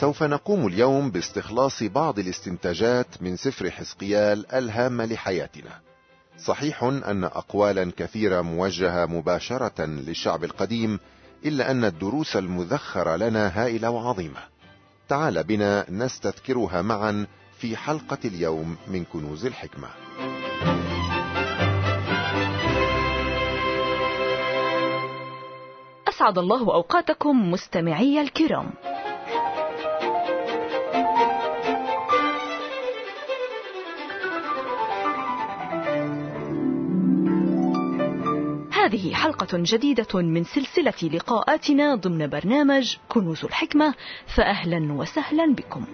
سوف نقوم اليوم باستخلاص بعض الاستنتاجات من سفر حزقيال الهامة لحياتنا. صحيح أن أقوالا كثيرة موجهة مباشرة للشعب القديم، إلا أن الدروس المذخرة لنا هائلة وعظيمة. تعال بنا نستذكرها معا في حلقة اليوم من كنوز الحكمة. أسعد الله أوقاتكم مستمعي الكرام. هذه حلقة جديدة من سلسلة لقاءاتنا ضمن برنامج كنوز الحكمة، فأهلا وسهلا بكم.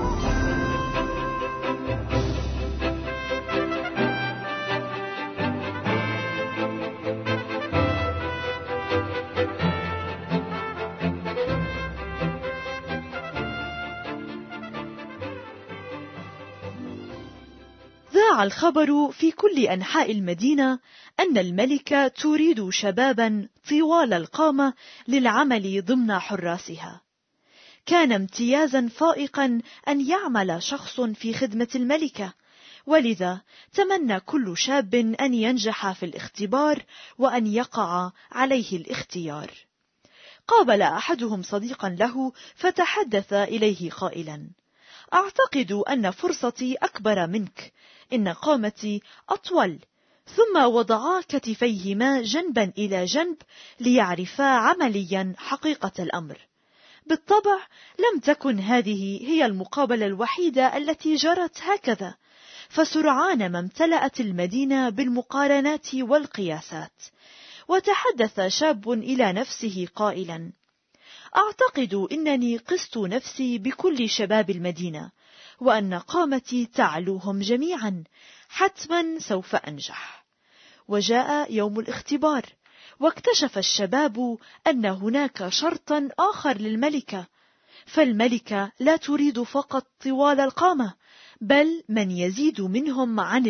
ذاع الخبر في كل أنحاء المدينة أن الملكة تريد شبابا طوال القامة للعمل ضمن حراسها. كان امتيازا فائقا أن يعمل شخص في خدمة الملكة، ولذا تمنى كل شاب أن ينجح في الاختبار وأن يقع عليه الاختيار. قابل أحدهم صديقا له فتحدث إليه قائلا: أعتقد أن فرصتي أكبر منك، إن قامتي أطول. ثم وضعا كتفيهما جنبا إلى جنب ليعرفا عمليا حقيقة الأمر. بالطبع لم تكن هذه هي المقابلة الوحيدة التي جرت هكذا، فسرعان ما امتلأت المدينة بالمقارنات والقياسات. وتحدث شاب إلى نفسه قائلا: أعتقد أنني قست نفسي بكل شباب المدينة، وأن قامتي تعلوهم جميعا، حتما سوف أنجح. وجاء يوم الاختبار، واكتشف الشباب أن هناك شرطا آخر للملكة، فالملكة لا تريد فقط طوال القامة، بل من يزيد منهم عن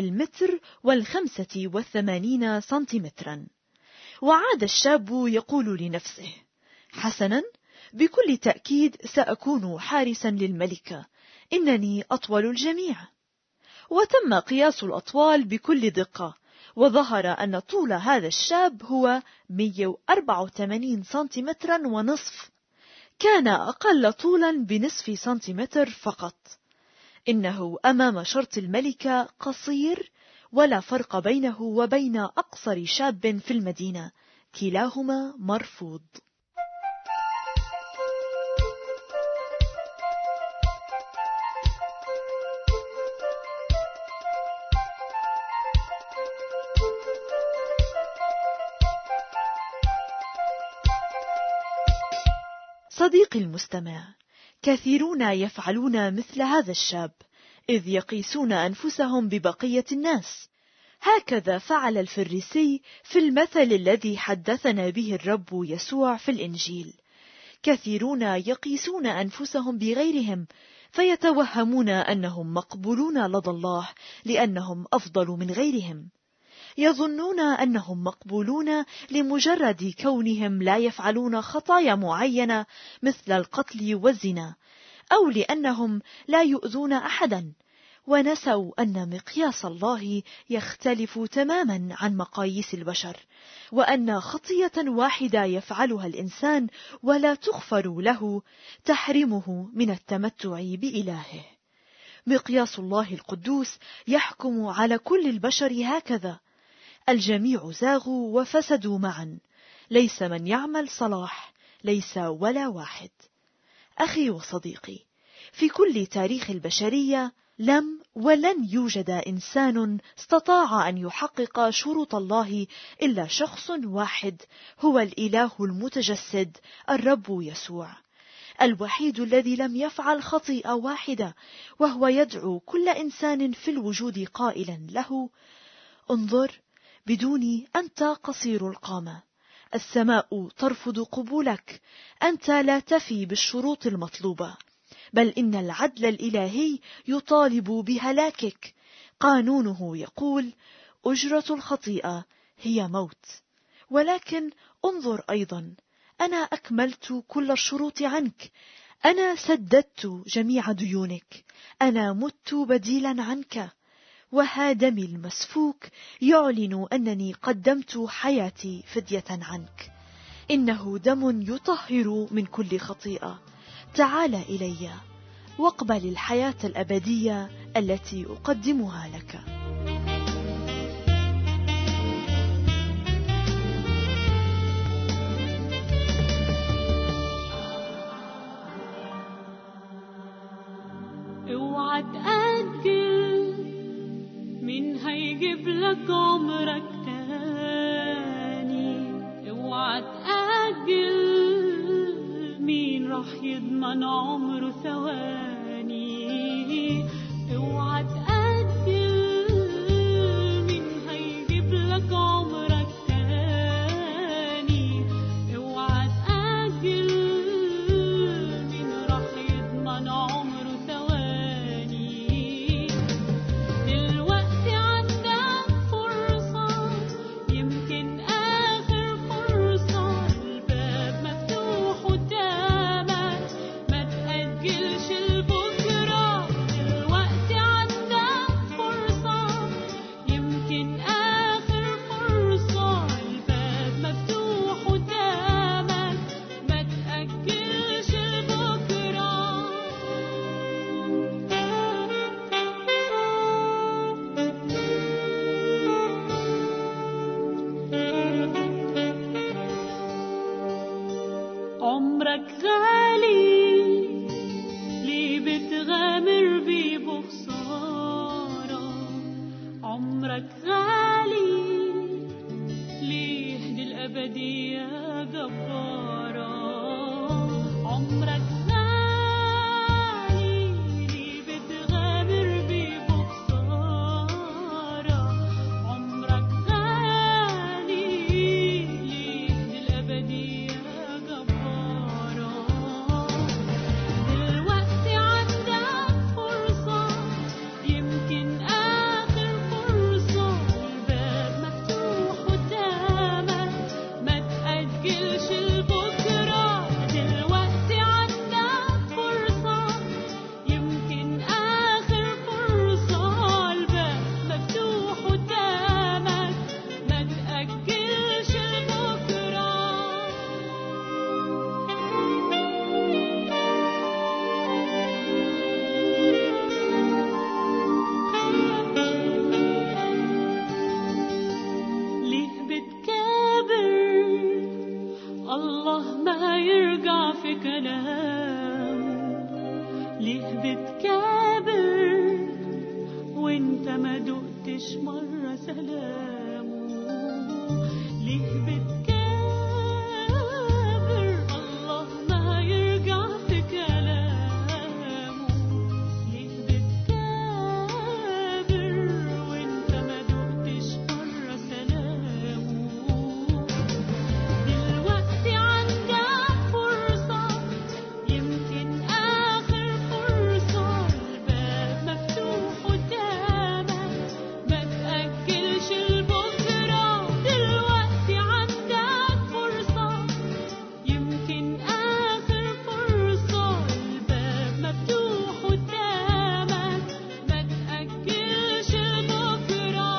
1.85 سنتيمترا. وعاد الشاب يقول لنفسه: حسنا، بكل تأكيد سأكون حارسا للملكة، إنني أطول الجميع. وتم قياس الأطوال بكل دقة، وظهر أن طول هذا الشاب هو 184 سنتيمترا ونصف. كان أقل طولا بنصف سنتيمتر فقط. إنه أمام شرط الملكة قصير، ولا فرق بينه وبين أقصر شاب في المدينة، كلاهما مرفوض. صديقي المستمع، كثيرون يفعلون مثل هذا الشاب، إذ يقيسون أنفسهم ببقية الناس. هكذا فعل الفريسي في المثل الذي حدثنا به الرب يسوع في الإنجيل. كثيرون يقيسون أنفسهم بغيرهم، فيتوهمون أنهم مقبولون لدى الله لأنهم أفضل من غيرهم. يظنون أنهم مقبولون لمجرد كونهم لا يفعلون خطايا معينة مثل القتل والزنا، أو لأنهم لا يؤذون أحدا، ونسوا أن مقياس الله يختلف تماما عن مقاييس البشر، وأن خطية واحدة يفعلها الإنسان ولا تغفر له تحرمه من التمتع بإلهه. مقياس الله القدوس يحكم على كل البشر هكذا: الجميع زاغوا وفسدوا معا، ليس من يعمل صلاح، ليس ولا واحد. أخي وصديقي، في كل تاريخ البشرية لم ولن يوجد إنسان استطاع أن يحقق شروط الله إلا شخص واحد، هو الإله المتجسد الرب يسوع، الوحيد الذي لم يفعل خطيئة واحدة، وهو يدعو كل إنسان في الوجود قائلا له: انظر، بدوني أنت قصير القامة، السماء ترفض قبولك، أنت لا تفي بالشروط المطلوبة، بل إن العدل الإلهي يطالب بهلاكك. قانونه يقول: أجرة الخطيئة هي موت. ولكن انظر أيضا، أنا أكملت كل الشروط عنك، أنا سددت جميع ديونك، أنا مت بديلا عنك، وها دمي المسفوك يعلن أنني قدمت حياتي فدية عنك. إنه دم يطهر من كل خطيئة. تعال إلي واقبل الحياة الأبدية التي أقدمها لك. اوعى تأجل، مين هيجيب لك عمرك تاني؟ اوعى تأجل، مين راح يضمن عمره ثواني؟ اوعى تأجل، مين هيجيب لك عمرك تاني؟ اوعى تأجل، مين راح يضمن عمره ثواني؟ دلوقتي عندك فرصة، يمكن آخر فرصة، الباب مفتوح قدامك، ما تأجلش لبكرة. دلوقتي عندك فرصة، يمكن آخر فرصة، الباب مفتوح قدامك، ما تأجلش لبكرة. عمرك غالي، ليه بتغامر بيه بخسارة؟ عمرك غالي، ليه دي الأبدية جبارة؟ عمرك غالي، ليه بتغامر بيه بخسارة؟ عمرك غالي، ليه دي الأبدية جبارة؟ دلوقتي عندك فرصة، يمكن آخر فرصة، الباب مفتوح قدامك، ما تأجلش لبكرة. دلوقتي عندك فرصة، يمكن آخر فرصة، الباب مفتوح قدامك، ما تأجلش لبكرة. ليه بتكابر؟ الله ما يرجع في كلامه. ليه بتكابر وانت ما دقتش مرة سلامه؟ ليه بتكابر؟ الله ما يرجع في كلامه. ليه بتكابر وانت ما دقتش مرة سلامه؟ دلوقتي عندك فرصة، يمكن آخر فرصة، الباب مفتوح قدامك، ما تأجلش لبكرة. دلوقتي عندك فرصة، يمكن آخر فرصة، الباب مفتوح قدامك، ما تأجلش لبكرة.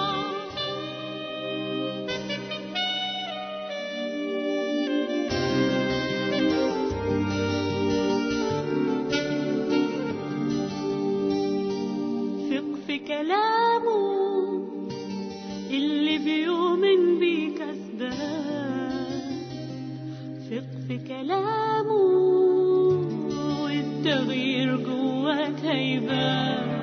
ثق في كلامه، اللي بيؤمن بيه كسبان. ثق في كلامه، والتغيير جواك هيبان.